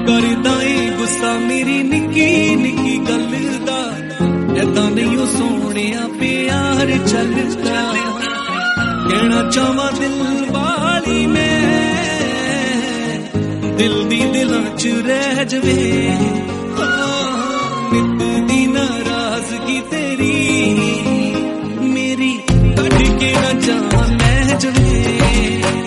करदा ए गुस्सा मेरी निक्की निक्की गल दा, ऐदां नहीं ओ सोहणिया प्यार चलदा। कहना चाहवां दिल वाली मैं, दिल दी दिलां च रह जवे। नित दी नाराजगी तेरी मेरी कट के ना जान लै जवे।